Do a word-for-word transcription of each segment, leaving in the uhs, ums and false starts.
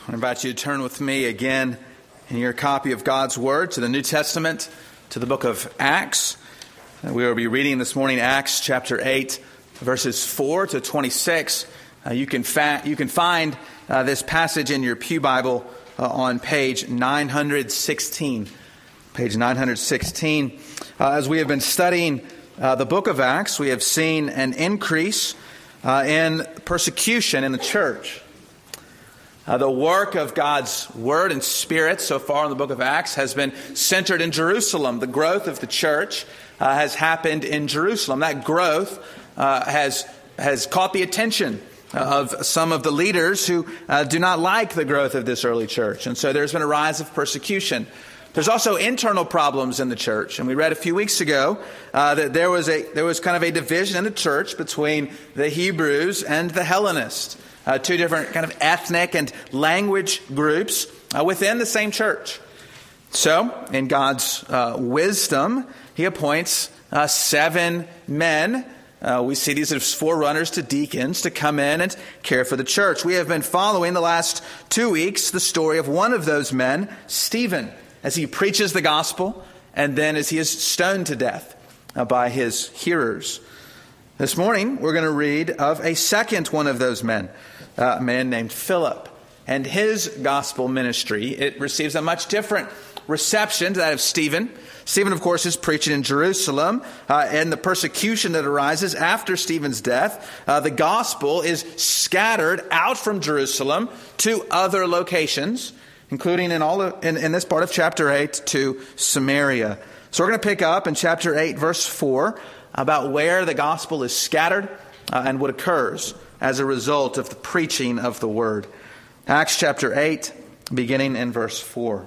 I invite you to turn with me again in your copy of God's Word to the New Testament, to the book of Acts. We will be reading this morning Acts chapter eight, verses four to twenty-six. Uh, you can fa- you can find uh, this passage in your Pew Bible uh, on page nine hundred sixteen. Page nine hundred sixteen. Uh, as we have been studying uh, the book of Acts, we have seen an increase uh, in persecution in the church. Uh, the work of God's Word and Spirit so far in the book of Acts has been centered in Jerusalem. The growth of the church uh, has happened in Jerusalem. That growth uh, has has caught the attention of some of the leaders who uh, do not like the growth of this early church. And so there's been a rise of persecution. There's also internal problems in the church. And we read a few weeks ago uh, that there was a there was kind of a division in the church between the Hebrews and the Hellenists. Uh, two different kind of ethnic and language groups uh, within the same church. So, in God's uh, wisdom, He appoints uh, seven men. Uh, we see these as forerunners to deacons to come in and care for the church. We have been following the last two weeks the story of one of those men, Stephen, as he preaches the gospel and then as he is stoned to death uh, by his hearers. This morning, we're going to read of a second one of those men, a man named Philip. And his gospel ministry, it receives a much different reception to that of Stephen. Stephen, of course, is preaching in Jerusalem, uh, and the persecution that arises after Stephen's death. Uh, the gospel is scattered out from Jerusalem to other locations, including in all of, in, in this part of chapter eight to Samaria. So we're going to pick up in chapter eight, verse four, about where the gospel is scattered uh, and what occurs as a result of the preaching of the word. Acts chapter eight, beginning in verse four.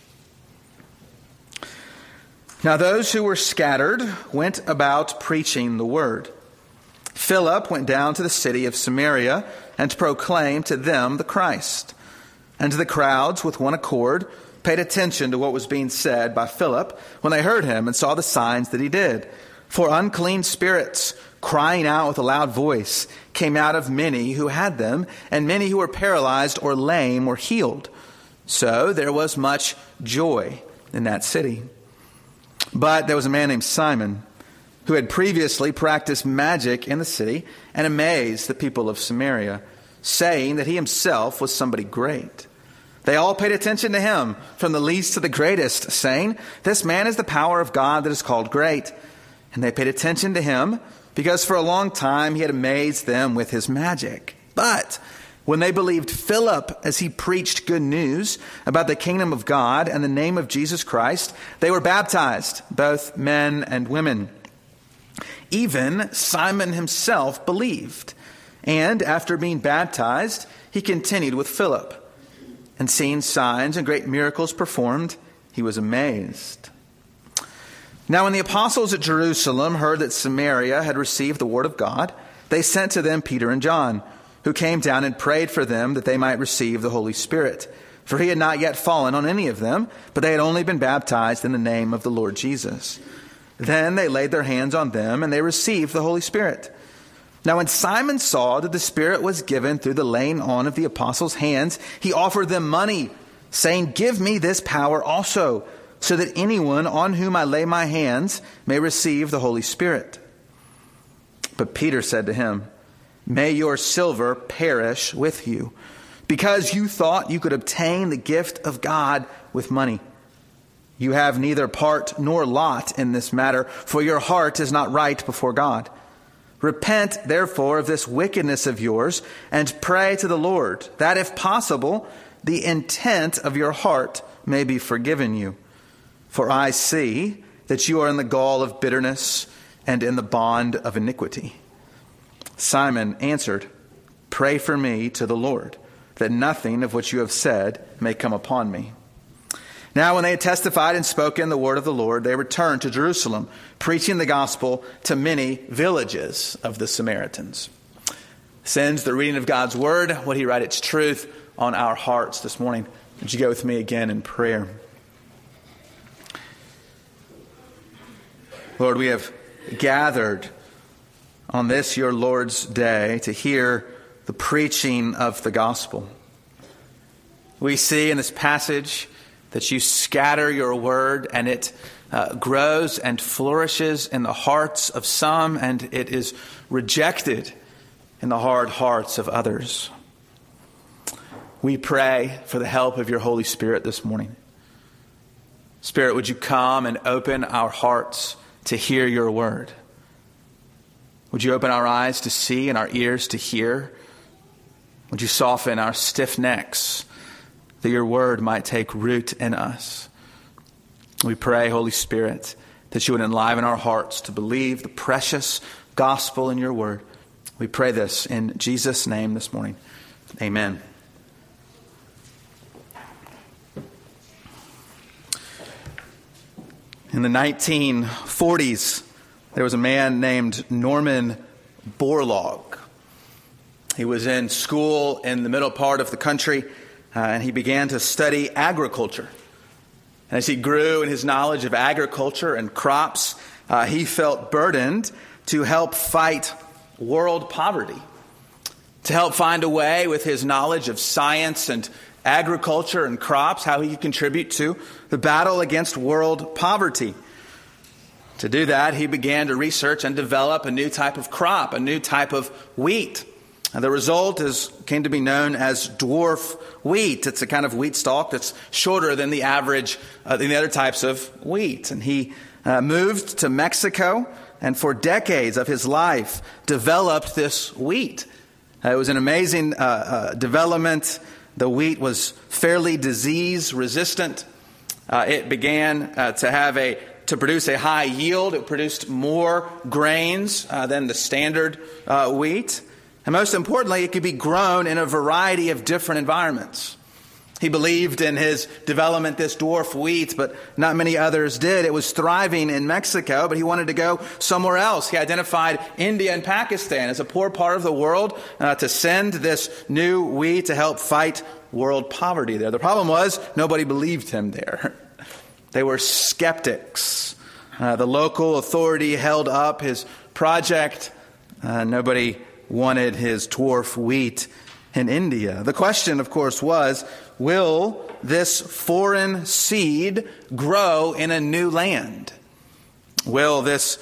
Now those who were scattered went about preaching the word. Philip went down to the city of Samaria and proclaimed to them the Christ. And the crowds, with one accord, paid attention to what was being said by Philip when they heard him and saw the signs that he did. For unclean spirits, crying out with a loud voice, came out of many who had them, and many who were paralyzed or lame were healed. So there was much joy in that city. But there was a man named Simon, who had previously practiced magic in the city and amazed the people of Samaria, saying that he himself was somebody great. They all paid attention to him, from the least to the greatest, saying, "This man is the power of God that is called great." And they paid attention to him because for a long time he had amazed them with his magic. But when they believed Philip as he preached good news about the kingdom of God and the name of Jesus Christ, they were baptized, both men and women. Even Simon himself believed. And after being baptized, he continued with Philip. And seeing signs and great miracles performed, he was amazed. Now when the apostles at Jerusalem heard that Samaria had received the word of God, they sent to them Peter and John, who came down and prayed for them that they might receive the Holy Spirit. For he had not yet fallen on any of them, but they had only been baptized in the name of the Lord Jesus. Then they laid their hands on them, and they received the Holy Spirit. Now when Simon saw that the Spirit was given through the laying on of the apostles' hands, he offered them money, saying, "Give me this power also, so that anyone on whom I lay my hands may receive the Holy Spirit." But Peter said to him, "May your silver perish with you, because you thought you could obtain the gift of God with money. You have neither part nor lot in this matter, for your heart is not right before God. Repent, therefore, of this wickedness of yours, and pray to the Lord, that if possible, the intent of your heart may be forgiven you. For I see that you are in the gall of bitterness and in the bond of iniquity." Simon answered, "Pray for me to the Lord, that nothing of what you have said may come upon me." Now when they had testified and spoken the word of the Lord, they returned to Jerusalem, preaching the gospel to many villages of the Samaritans. Sends the reading of God's word, what he write its truth on our hearts this morning. Would you go with me again in prayer? Lord, we have gathered on this your Lord's day to hear the preaching of the gospel. We see in this passage that you scatter your word, and it uh, grows and flourishes in the hearts of some, and it is rejected in the hard hearts of others. We pray for the help of your Holy Spirit this morning. Spirit, would you come and open our hearts to hear your word? Would you open our eyes to see and our ears to hear? Would you soften our stiff necks that your word might take root in us? We pray, Holy Spirit, that you would enliven our hearts to believe the precious gospel in your word. We pray this in Jesus' name this morning. Amen. In the nineteen forties, there was a man named Norman Borlaug. He was in school in the middle part of the country, uh, and he began to study agriculture. And as he grew in his knowledge of agriculture and crops, uh, he felt burdened to help fight world poverty, to help find a way with his knowledge of science and agriculture and crops, how he could contribute to the battle against world poverty. To do that, he began to research and develop a new type of crop, a new type of wheat. And the result is came to be known as dwarf wheat. It's a kind of wheat stalk that's shorter than the average, uh, than the other types of wheat. And he uh, moved to Mexico, and for decades of his life developed this wheat. Uh, it was an amazing uh, uh, development. The wheat was fairly disease resistant. Uh, it began uh, to have a to produce a high yield. It produced more grains uh, than the standard uh, wheat. And most importantly, it could be grown in a variety of different environments. He believed in his development, this dwarf wheat, but not many others did. It was thriving in Mexico, but he wanted to go somewhere else. He identified India and Pakistan as a poor part of the world uh, to send this new wheat to help fight world poverty there. The problem was nobody believed him there. They were skeptics. Uh, the local authority held up his project. Uh, nobody wanted his dwarf wheat in India. The question, of course, was, will this foreign seed grow in a new land? Will this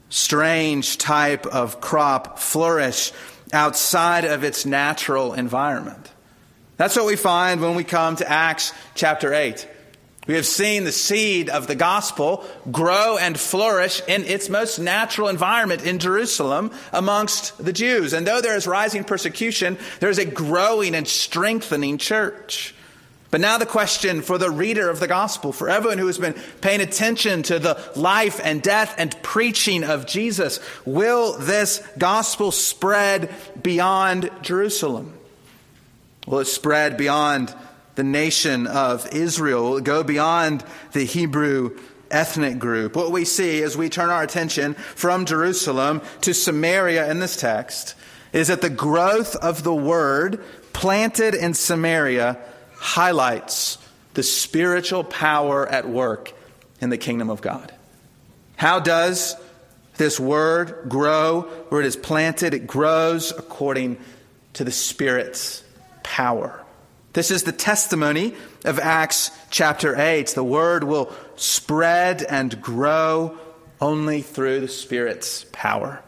strange type of crop flourish outside of its natural environment? That's what we find when we come to Acts chapter eight. We have seen the seed of the gospel grow and flourish in its most natural environment in Jerusalem amongst the Jews. And though there is rising persecution, there is a growing and strengthening church. But now the question for the reader of the gospel, for everyone who has been paying attention to the life and death and preaching of Jesus, will this gospel spread beyond Jerusalem? Will it spread beyond the nation of Israel? Will it go beyond the Hebrew ethnic group? What we see as we turn our attention from Jerusalem to Samaria in this text is that the growth of the word planted in Samaria highlights the spiritual power at work in the kingdom of God. How does this word grow where it is planted? It grows according to the Spirit's power. This is the testimony of Acts chapter eight. The word will spread and grow only through the Spirit's power.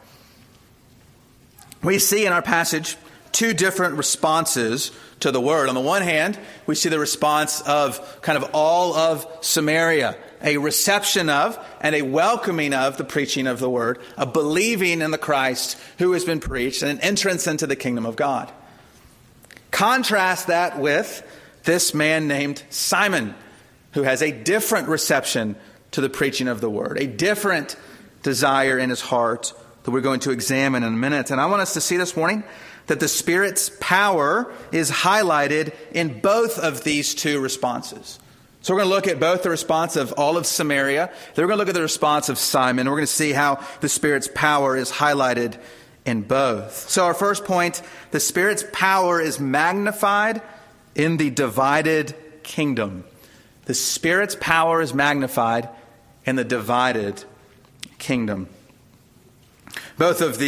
We see in our passage two different responses to the word. On the one hand, we see the response of kind of all of Samaria, a reception of and a welcoming of the preaching of the word, a believing in the Christ who has been preached, and an entrance into the kingdom of God. Contrast that with this man named Simon, who has a different reception to the preaching of the word, a different desire in his heart that we're going to examine in a minute. And I want us to see this morning that the Spirit's power is highlighted in both of these two responses. So we're going to look at both the response of all of Samaria, then we're going to look at the response of Simon. We're going to see how the Spirit's power is highlighted in both. So our first point, the Spirit's power is magnified in the divided kingdom. The Spirit's power is magnified in the divided kingdom. Both of these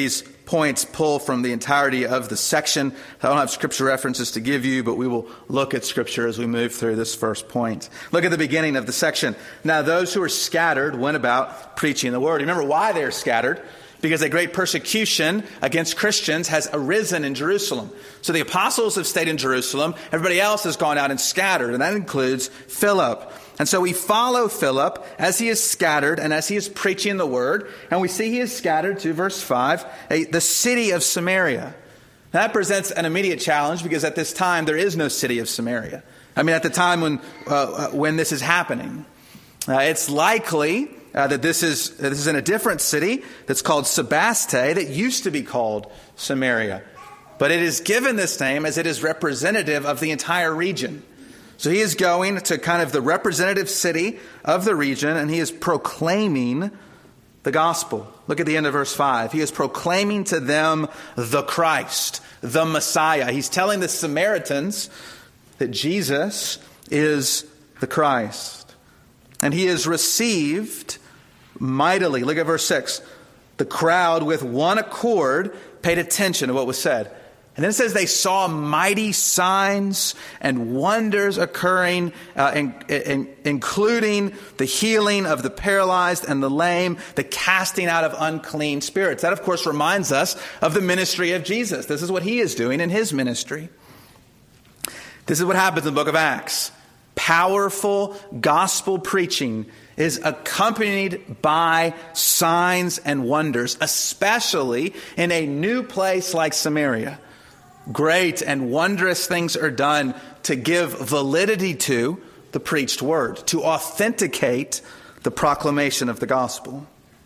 points pull from the entirety of the section. I don't have scripture references to give you, but we will look at scripture as we move through this first point. Look at the beginning of the section. Now those who were scattered went about preaching the word. Remember why they are scattered? Because a great persecution against Christians has arisen in Jerusalem. So the apostles have stayed in Jerusalem. Everybody else has gone out and scattered, and that includes Philip. And so we follow Philip as he is scattered and as he is preaching the word. And we see he is scattered to verse five, a, the city of Samaria. That presents an immediate challenge because at this time there is no city of Samaria. I mean, at the time when uh, when this is happening, uh, it's likely uh, that this is that this is in a different city that's called Sebaste that used to be called Samaria. But it is given this name as it is representative of the entire region. So he is going to kind of the representative city of the region, and he is proclaiming the gospel. Look at the end of verse five. He is proclaiming to them the Christ, the Messiah. He's telling the Samaritans that Jesus is the Christ. And he is received mightily. Look at verse six. The crowd with one accord paid attention to what was said. And then it says they saw mighty signs and wonders occurring, uh, in, in, including the healing of the paralyzed and the lame, the casting out of unclean spirits. That, of course, reminds us of the ministry of Jesus. This is what he is doing in his ministry. This is what happens in the book of Acts. Powerful gospel preaching is accompanied by signs and wonders, especially in a new place like Samaria. Great and wondrous things are done to give validity to the preached word, to authenticate the proclamation of the gospel.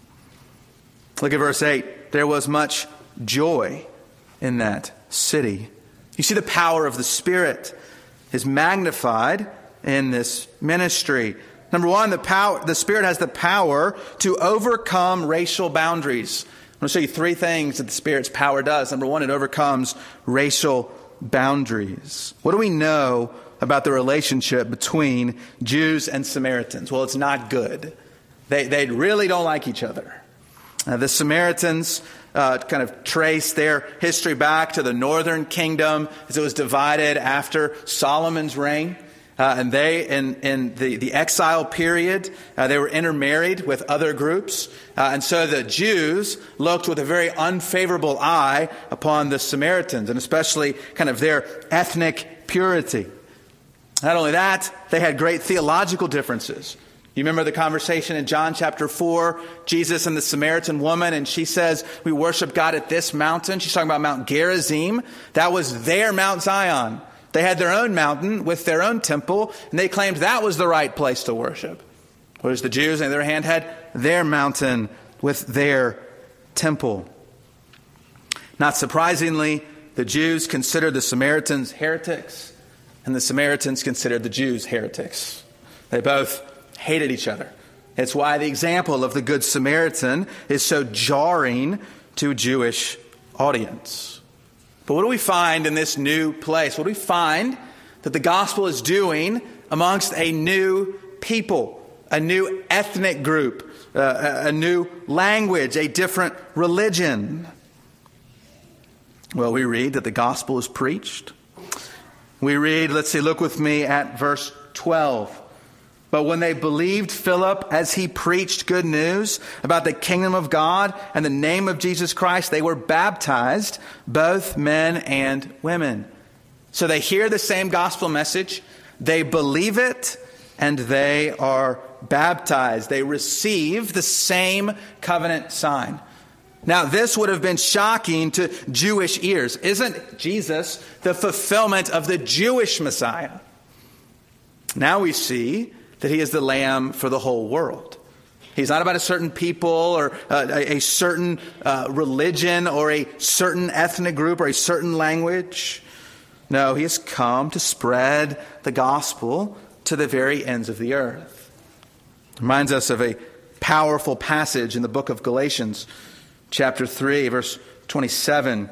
Look at verse eight. There was much joy in that city. You see, the power of the Spirit is magnified in this ministry. Number one, the power, the Spirit has the power to overcome racial boundaries. I'm going to show you three things that the Spirit's power does. Number one, it overcomes racial boundaries. What do we know about the relationship between Jews and Samaritans? Well, it's not good. They, they really don't like each other. Uh, the Samaritans uh, kind of trace their history back to the northern kingdom as it was divided after Solomon's reign. Uh, and they, in, in the, the exile period, uh, they were intermarried with other groups. Uh, and so the Jews looked with a very unfavorable eye upon the Samaritans, and especially kind of their ethnic purity. Not only that, they had great theological differences. You remember the conversation in John chapter four, Jesus and the Samaritan woman, and she says, we worship God at this mountain. She's talking about Mount Gerizim. That was their Mount Zion. They had their own mountain with their own temple, and they claimed that was the right place to worship. Whereas the Jews, on the other hand, had their mountain with their temple. Not surprisingly, the Jews considered the Samaritans heretics, and the Samaritans considered the Jews heretics. They both hated each other. It's why the example of the Good Samaritan is so jarring to a Jewish audience. But what do we find in this new place? What do we find that the gospel is doing amongst a new people, a new ethnic group, uh, a new language, a different religion? Well, we read that the gospel is preached. We read, let's see, look with me at verse twelve. But when they believed Philip as he preached good news about the kingdom of God and the name of Jesus Christ, they were baptized, both men and women. So they hear the same gospel message, they believe it, and they are baptized. They receive the same covenant sign. Now, this would have been shocking to Jewish ears. Isn't Jesus the fulfillment of the Jewish Messiah? Now we see that he is the Lamb for the whole world. He's not about a certain people or uh, a, a certain uh, religion or a certain ethnic group or a certain language. No, he has come to spread the gospel to the very ends of the earth. Reminds us of a powerful passage in the book of Galatians, chapter three, verse twenty-seven.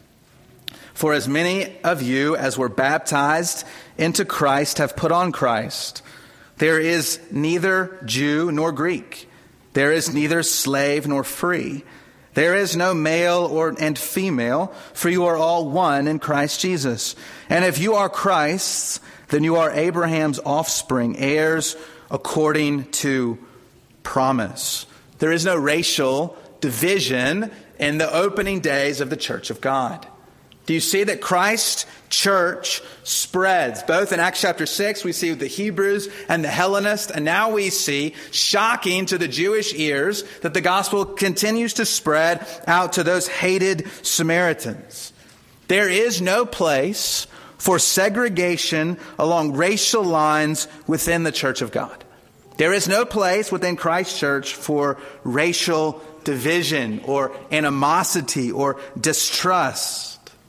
For as many of you as were baptized into Christ have put on Christ. There is neither Jew nor Greek. There is neither slave nor free. There is no male or and female, for you are all one in Christ Jesus. And if you are Christ's, then you are Abraham's offspring, heirs according to promise. There is no racial division in the opening days of the Church of God. Do you see that Christ's church spreads? Both in Acts chapter six, we see the Hebrews and the Hellenists, and now we see, shocking to the Jewish ears, that the gospel continues to spread out to those hated Samaritans. There is no place for segregation along racial lines within the Church of God. There is no place within Christ's church for racial division or animosity or distrust.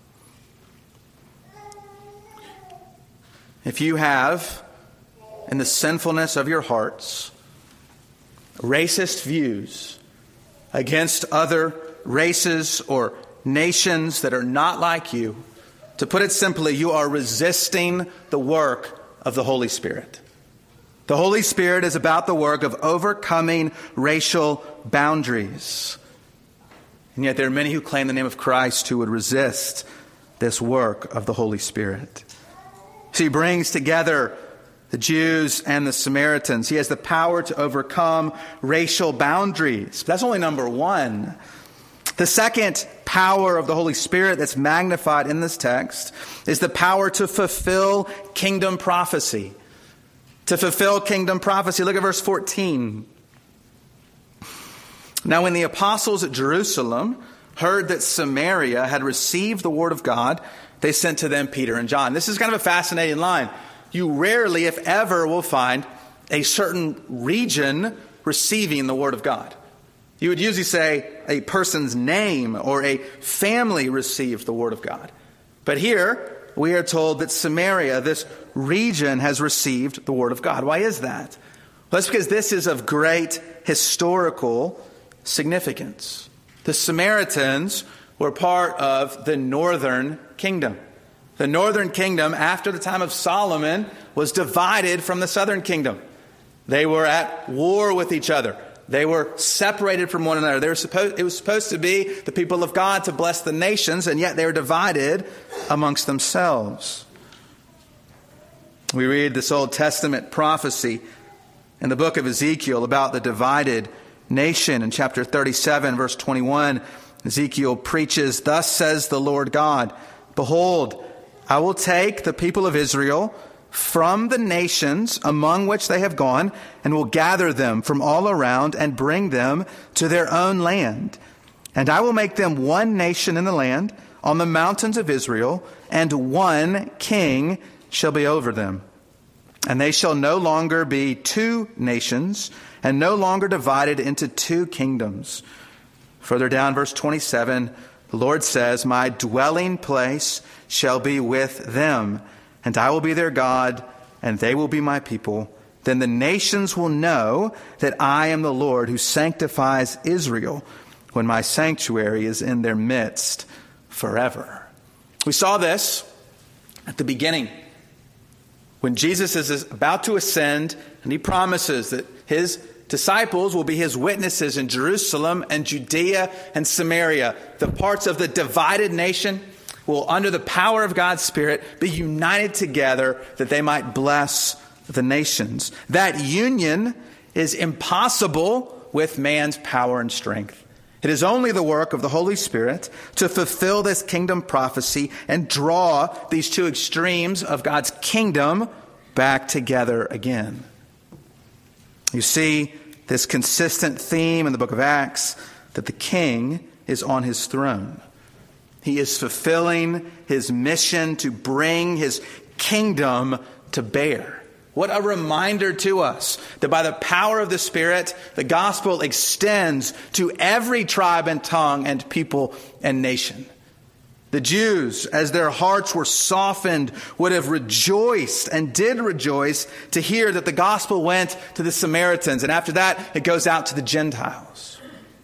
If you have, in the sinfulness of your hearts, racist views against other races or nations that are not like you, to put it simply, you are resisting the work of the Holy Spirit. The Holy Spirit is about the work of overcoming racial boundaries. And yet there are many who claim the name of Christ who would resist this work of the Holy Spirit. So he brings together the Jews and the Samaritans. He has the power to overcome racial boundaries. But that's only number one. The second power of the Holy Spirit that's magnified in this text is the power to fulfill kingdom prophecy. To fulfill kingdom prophecy. Look at verse fourteen. Now when the apostles at Jerusalem heard that Samaria had received the word of God, they sent to them Peter and John. This is kind of a fascinating line. You rarely, if ever, will find a certain region receiving the word of God. You would usually say a person's name or a family received the word of God. But here we are told that Samaria, this region, has received the word of God. Why is that? Well, that's because this is of great historical significance. The Samaritans were part of the northern kingdom. The northern kingdom, after the time of Solomon, was divided from the southern kingdom. They were at war with each other. They were separated from one another. They were supposed, it was supposed to be the people of God to bless the nations, and yet they were divided amongst themselves. We read this Old Testament prophecy in the book of Ezekiel about the divided nation. In chapter thirty-seven, verse twenty-one, Ezekiel preaches, "Thus says the Lord God, behold, I will take the people of Israel from the nations among which they have gone, and will gather them from all around and bring them to their own land. And I will make them one nation in the land on the mountains of Israel, and one king shall be over them. And they shall no longer be two nations, and no longer divided into two kingdoms." Further down, verse twenty-seven, the Lord says, "My dwelling place shall be with them, and I will be their God, and they will be my people. Then the nations will know that I am the Lord who sanctifies Israel, when my sanctuary is in their midst forever." We saw this at the beginning, when Jesus is about to ascend, and he promises that his disciples will be his witnesses in Jerusalem and Judea and Samaria. The parts of the divided nation will, under the power of God's Spirit, be united together that they might bless the nations. That union is impossible with man's power and strength. It is only the work of the Holy Spirit to fulfill this kingdom prophecy and draw these two extremes of God's kingdom back together again. You see this consistent theme in the book of Acts, that the king is on his throne. He is fulfilling his mission to bring his kingdom to bear. What a reminder to us that by the power of the Spirit, the gospel extends to every tribe and tongue and people and nation. The Jews, as their hearts were softened, would have rejoiced and did rejoice to hear that the gospel went to the Samaritans. And after that, it goes out to the Gentiles.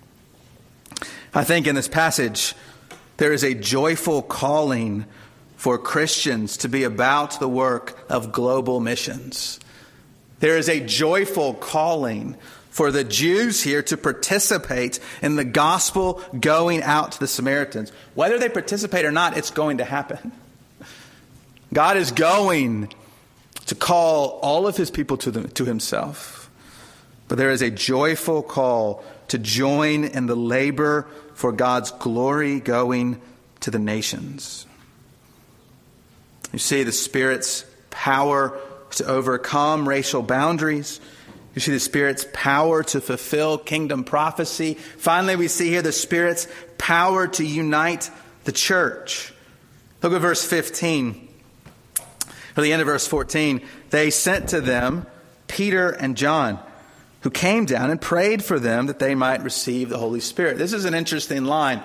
I think in this passage, there is a joyful calling for Christians to be about the work of global missions. There is a joyful calling for the Jews here to participate in the gospel going out to the Samaritans. Whether they participate or not, it's going to happen. God is going to call all of his people to, the, to himself. But there is a joyful call to join in the labor for God's glory going to the nations. You see the Spirit's power to overcome racial boundaries. You see the Spirit's power to fulfill kingdom prophecy. Finally, we see here the Spirit's power to unite the church. Look at verse fifteen. Or the end of verse fourteen. They sent to them Peter and John, who came down and prayed for them that they might receive the Holy Spirit. This is an interesting line.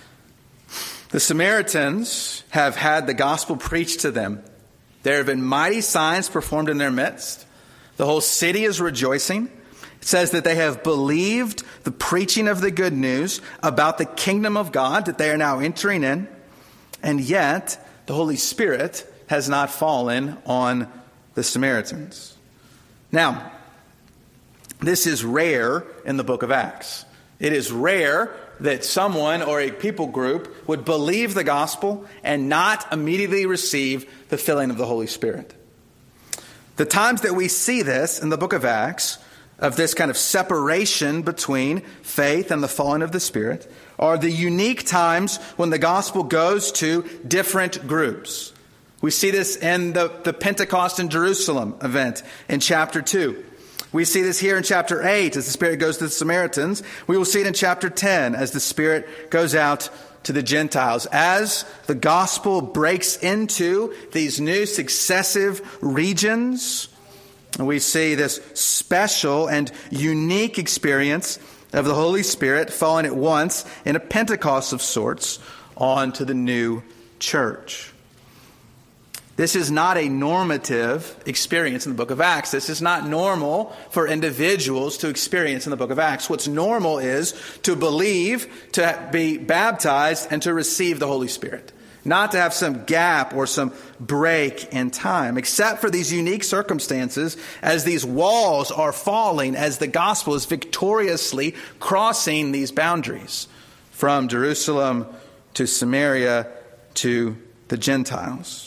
The Samaritans have had the gospel preached to them. There have been mighty signs performed in their midst. The whole city is rejoicing. It says that they have believed the preaching of the good news about the kingdom of God that they are now entering in. And yet, the Holy Spirit has not fallen on the Samaritans. Now, this is rare in the book of Acts. It is rare that someone or a people group would believe the gospel and not immediately receive the filling of the Holy Spirit. The times that we see this in the book of Acts, of this kind of separation between faith and the falling of the Spirit, are the unique times when the gospel goes to different groups. We see this in the, the Pentecost in Jerusalem event in chapter two. We see this here in chapter eight as the Spirit goes to the Samaritans. We will see it in chapter ten as the Spirit goes out to the Gentiles. As the gospel breaks into these new successive regions, we see this special and unique experience of the Holy Spirit falling at once in a Pentecost of sorts onto the new church. This is not a normative experience in the book of Acts. This is not normal for individuals to experience in the book of Acts. What's normal is to believe, to be baptized, and to receive the Holy Spirit. Not to have some gap or some break in time, except for these unique circumstances as these walls are falling, as the gospel is victoriously crossing these boundaries from Jerusalem to Samaria to the Gentiles.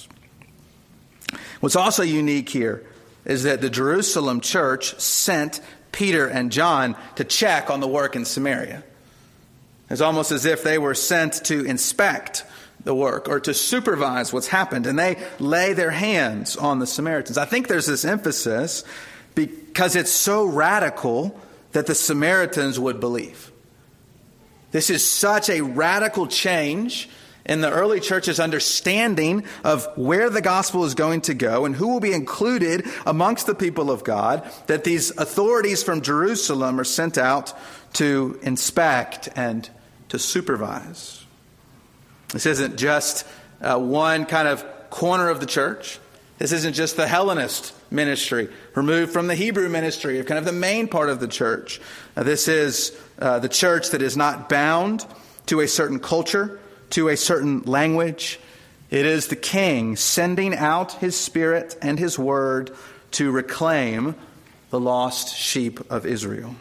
What's also unique here is that the Jerusalem church sent Peter and John to check on the work in Samaria. It's almost as if they were sent to inspect the work or to supervise what's happened, and they lay their hands on the Samaritans. I think there's this emphasis because it's so radical that the Samaritans would believe. This is such a radical change in the early church's understanding of where the gospel is going to go and who will be included amongst the people of God, that these authorities from Jerusalem are sent out to inspect and to supervise. This isn't just uh, one kind of corner of the church. This isn't just the Hellenist ministry removed from the Hebrew ministry, or kind of the main part of the church. Uh, this is uh, the church that is not bound to a certain culture, to a certain language. It is the King sending out his Spirit and his word to reclaim the lost sheep of Israel.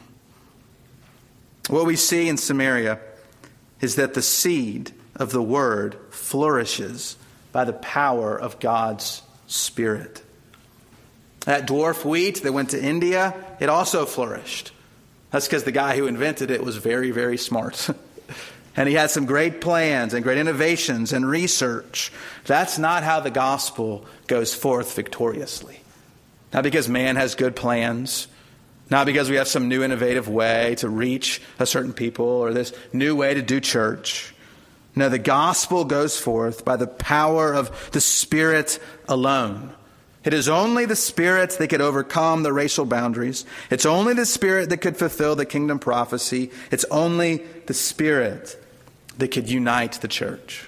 What we see in Samaria is that the seed of the word flourishes by the power of God's Spirit. That dwarf wheat that went to India, it also flourished. That's because the guy who invented it was very, very smart. And he had some great plans and great innovations and research. That's not how the gospel goes forth victoriously. Not because man has good plans. Not because we have some new innovative way to reach a certain people or this new way to do church. No, the gospel goes forth by the power of the Spirit alone. It is only the Spirit that could overcome the racial boundaries. It's only the Spirit that could fulfill the kingdom prophecy. It's only the Spirit that could unite the church.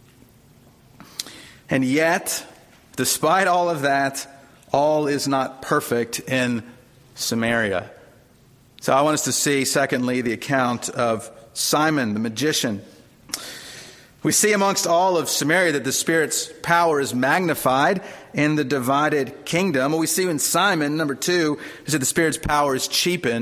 And yet, despite all of that, all is not perfect in Samaria. So I want us to see, secondly, the account of Simon the magician. We see amongst all of Samaria that the Spirit's power is magnified in the divided kingdom. What we see in Simon, number two, is that the Spirit's power is cheapened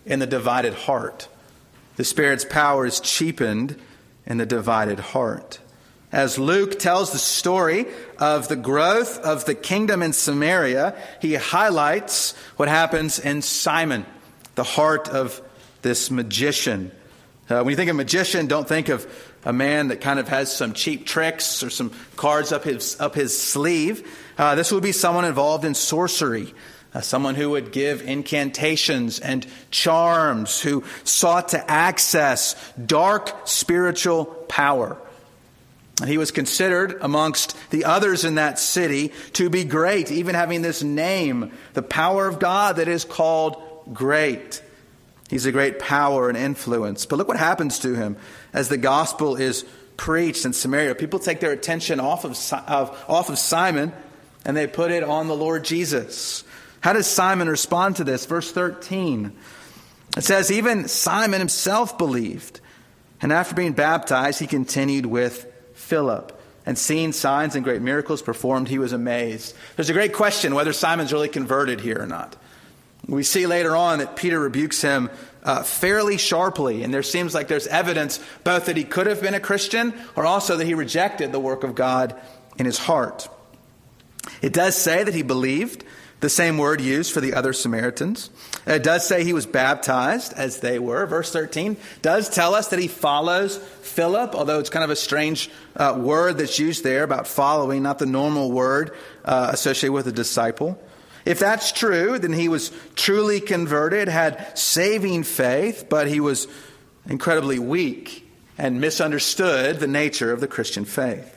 in the divided heart. The Spirit's power is cheapened in the divided heart. As Luke tells the story of the growth of the kingdom in Samaria, he highlights what happens in Simon, the heart of this magician. Uh, when you think of magician, don't think of a man that kind of has some cheap tricks or some cards up his up his sleeve. Uh, this would be someone involved in sorcery, uh, someone who would give incantations and charms, who sought to access dark spiritual power. And he was considered amongst the others in that city to be great, even having this name, the power of God that is called great. He's a great power and influence. But look what happens to him as the gospel is preached in Samaria. People take their attention off of, of, off of Simon and they put it on the Lord Jesus. How does Simon respond to this? Verse thirteen. It says, even Simon himself believed. And after being baptized, he continued with Philip. And seeing signs and great miracles performed, he was amazed. There's a great question whether Simon's really converted here or not. We see later on that Peter rebukes him uh, fairly sharply. And there seems like there's evidence both that he could have been a Christian or also that he rejected the work of God in his heart. It does say that he believed, the same word used for the other Samaritans. It does say he was baptized as they were. Verse thirteen does tell us that he follows Philip, although it's kind of a strange uh, word that's used there about following, not the normal word uh, associated with a disciple. If that's true, then he was truly converted, had saving faith, but he was incredibly weak and misunderstood the nature of the Christian faith.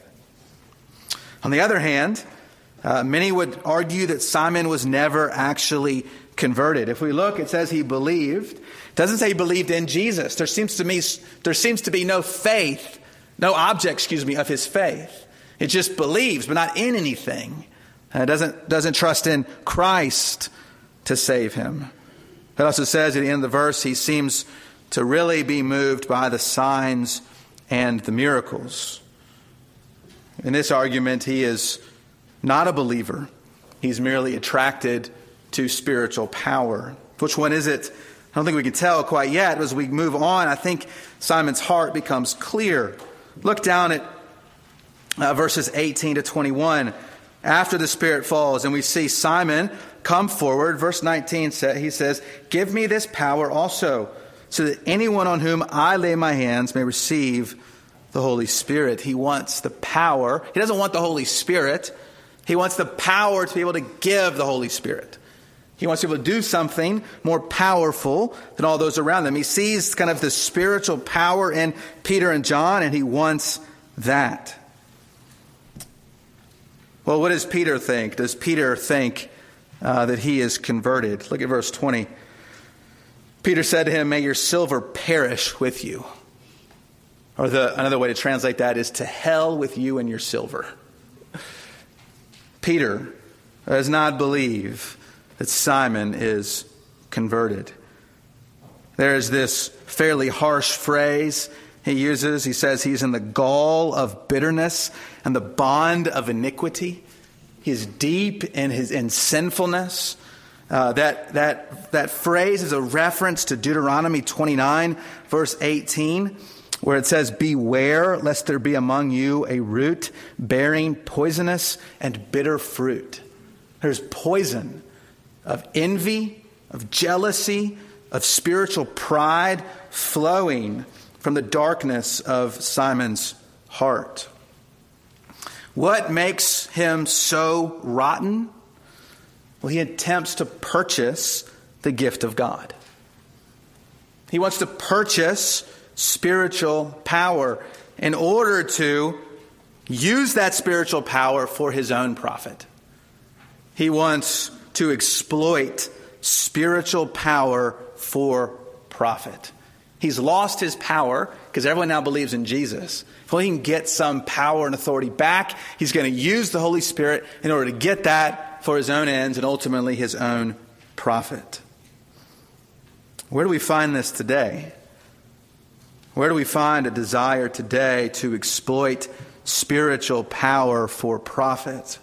On the other hand, uh, many would argue that Simon was never actually converted. If we look, it says he believed. It doesn't say he believed in Jesus. There seems to me, there seems to be no faith, no object, excuse me, of his faith. It just believes, but not in anything. It doesn't, doesn't trust in Christ to save him. It also says at the end of the verse, he seems to really be moved by the signs and the miracles. In this argument, he is not a believer. He's merely attracted to spiritual power. Which one is it? I don't think we can tell quite yet. As we move on, I think Simon's heart becomes clear. Look down at uh, verses eighteen to twenty-one. After the Spirit falls and we see Simon come forward, verse nineteen, he says, give me this power also, so that anyone on whom I lay my hands may receive the Holy Spirit. He wants the power. He doesn't want the Holy Spirit. He wants the power to be able to give the Holy Spirit. He wants to be able to do something more powerful than all those around them. He sees kind of the spiritual power in Peter and John, and he wants that. Well, what does Peter think? Does Peter think uh, that he is converted? Look at verse twenty. Peter said to him, may your silver perish with you. Or the, another way to translate that is to hell with you and your silver. Peter does not believe that Simon is converted. There is this fairly harsh phrase he uses. He says he's in the gall of bitterness and the bond of iniquity. He's deep in his in sinfulness. Uh, that that that phrase is a reference to Deuteronomy twenty-nine, verse eighteen, where it says, beware lest there be among you a root bearing poisonous and bitter fruit. There's poison of envy, of jealousy, of spiritual pride flowing from the darkness of Simon's heart. What makes him so rotten? Well, he attempts to purchase the gift of God. He wants to purchase spiritual power in order to use that spiritual power for his own profit. He wants to exploit spiritual power for profit. He's lost his power because everyone now believes in Jesus. If he can get some power and authority back, he's going to use the Holy Spirit in order to get that for his own ends and ultimately his own profit. Where do we find this today? Where do we find a desire today to exploit spiritual power for profit?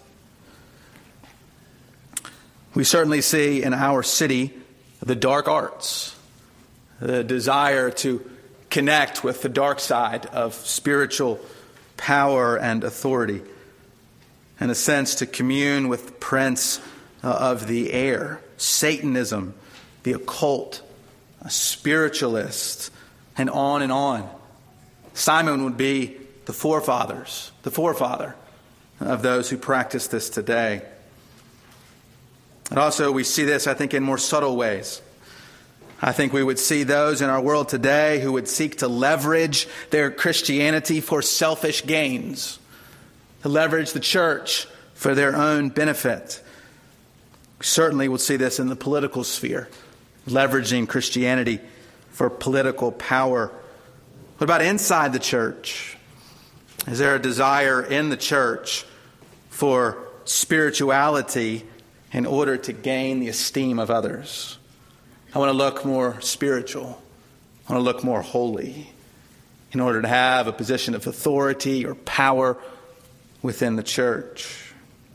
We certainly see in our city the dark arts. the desire to connect with the dark side of spiritual power and authority, in a sense to commune with the prince uh, of the air, Satanism, the occult, a spiritualist, and on and on. Simon would be the forefathers, the forefather of those who practice this today. And also we see this, I think, in more subtle ways. I think we would see those in our world today who would seek to leverage their Christianity for selfish gains, to leverage the church for their own benefit. Certainly we'll see this in the political sphere, leveraging Christianity for political power. What about inside the church? Is there a desire in the church for spirituality in order to gain the esteem of others? I want to look more spiritual. I want to look more holy in order to have a position of authority or power within the church.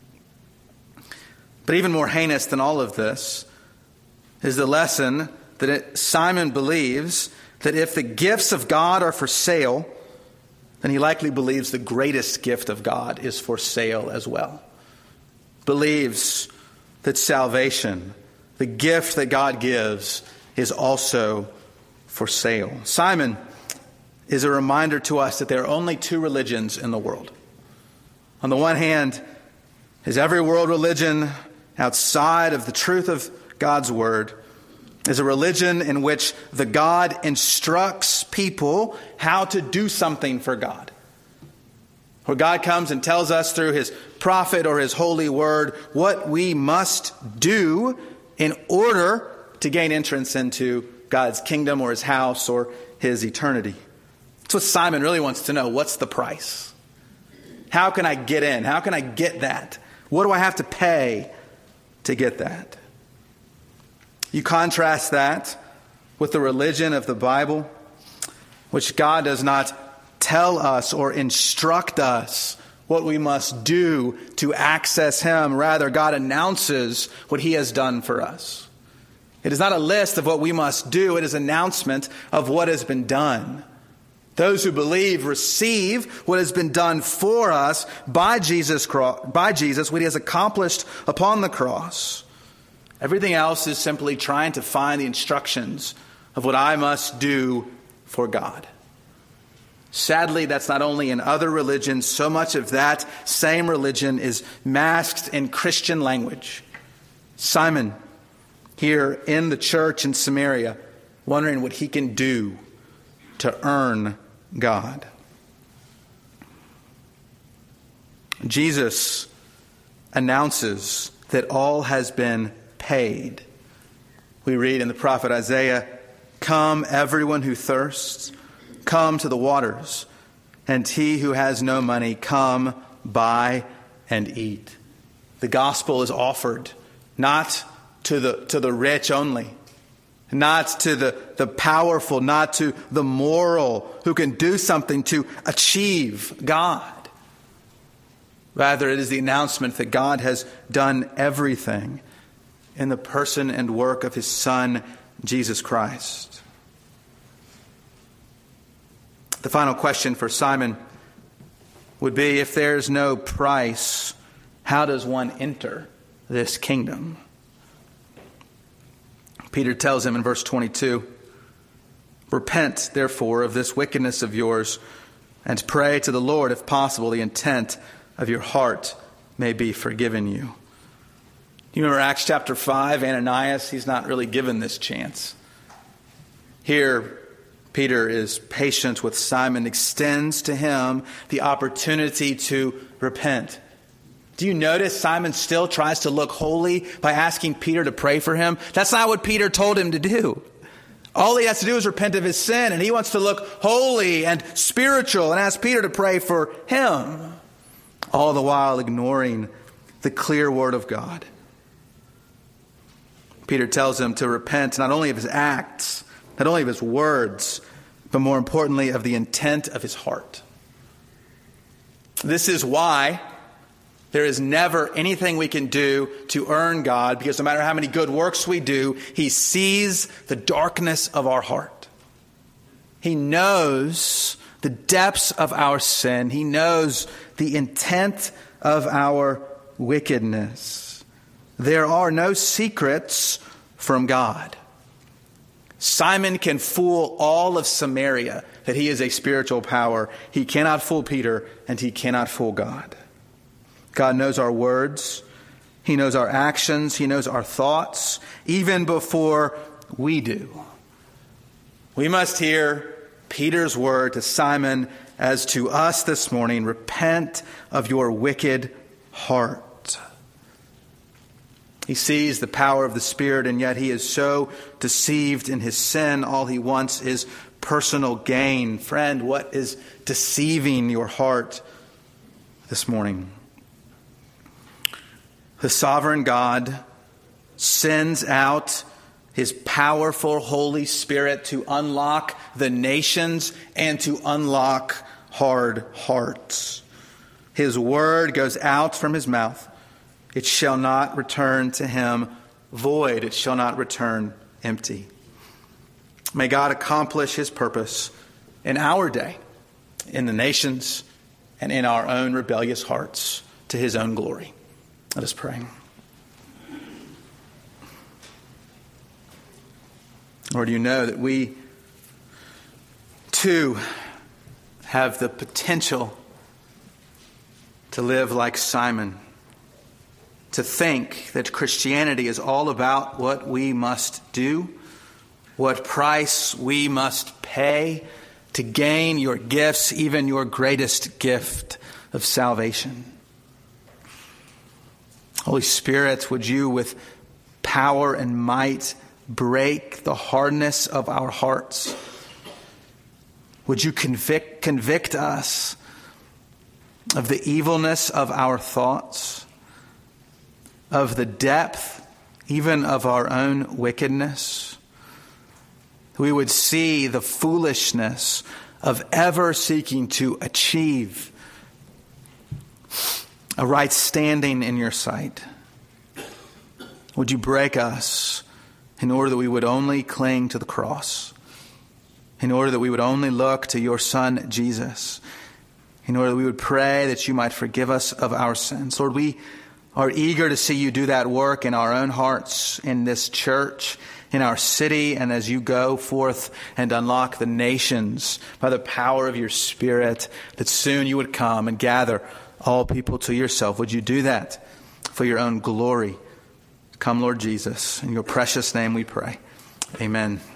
But even more heinous than all of this is the lesson that it, Simon believes that if the gifts of God are for sale, then he likely believes the greatest gift of God is for sale as well. Believes that salvation, the gift that God gives, is also for sale. Simon is a reminder to us that there are only two religions in the world. On the one hand, is every world religion outside of the truth of God's word is a religion in which the God instructs people how to do something for God. Where God comes and tells us through his prophet or his holy word what we must do in order to gain entrance into God's kingdom or his house or his eternity. That's what Simon really wants to know. What's the price? How can I get in? How can I get that? What do I have to pay to get that? You contrast that with the religion of the Bible, which God does not tell us or instruct us what we must do to access him. Rather, God announces what he has done for us. It is not a list of what we must do. It is an announcement of what has been done. Those who believe receive what has been done for us by Jesus, by Jesus, what he has accomplished upon the cross. Everything else is simply trying to find the instructions of what I must do for God. Sadly, that's not only in other religions. So much of that same religion is masked in Christian language. Simon, here in the church in Samaria, wondering what he can do to earn God. Jesus announces that all has been paid. We read in the prophet Isaiah, "Come, everyone who thirsts, come to the waters, and he who has no money, come, buy and eat." The gospel is offered not to the to the rich only, not to the, the powerful, not to the moral who can do something to achieve God. Rather, it is the announcement that God has done everything in the person and work of his Son, Jesus Christ. The final question for Simon would be, if there's no price, how does one enter this kingdom? Peter tells him in verse twenty-two, "Repent, therefore, of this wickedness of yours, and pray to the Lord, if possible, the intent of your heart may be forgiven you." You remember Acts chapter five, Ananias, he's not really given this chance. Here, Peter is patient with Simon, extends to him the opportunity to repent. Do you notice Simon still tries to look holy by asking Peter to pray for him? That's not what Peter told him to do. All he has to do is repent of his sin, and he wants to look holy and spiritual and ask Peter to pray for him, all the while ignoring the clear word of God. Peter tells him to repent not only of his acts, not only of his words, but more importantly of the intent of his heart. This is why There is never anything we can do to earn God, because no matter how many good works we do, he sees the darkness of our heart. He knows the depths of our sin. He knows the intent of our wickedness. There are no secrets from God. Simon can fool all of Samaria that he is a spiritual power. He cannot fool Peter, and he cannot fool God. God knows our words. He knows our actions. He knows our thoughts, even before we do. We must hear Peter's word to Simon as to us this morning: repent of your wicked heart. He sees the power of the Spirit, and yet he is so deceived in his sin. All he wants is personal gain. Friend, what is deceiving your heart this morning? The sovereign God sends out his powerful Holy Spirit to unlock the nations and to unlock hard hearts. His word goes out from his mouth. It shall not return to him void. It shall not return empty. May God accomplish his purpose in our day, in the nations, and in our own rebellious hearts to his own glory. Let us pray. Lord, you know that we too have the potential to live like Simon, to think that Christianity is all about what we must do, what price we must pay to gain your gifts, even your greatest gift of salvation. Holy Spirit, would you with power and might break the hardness of our hearts? Would you convict, convict us of the evilness of our thoughts, of the depth even of our own wickedness? We would see the foolishness of ever seeking to achieve a right standing in your sight. Would you break us in order that we would only cling to the cross, in order that we would only look to your Son, Jesus, in order that we would pray that you might forgive us of our sins. Lord, we are eager to see you do that work in our own hearts, in this church, in our city, and as you go forth and unlock the nations by the power of your Spirit, that soon you would come and gather all people to yourself. Would you do that for your own glory? Come, Lord Jesus. In your precious name we pray. Amen.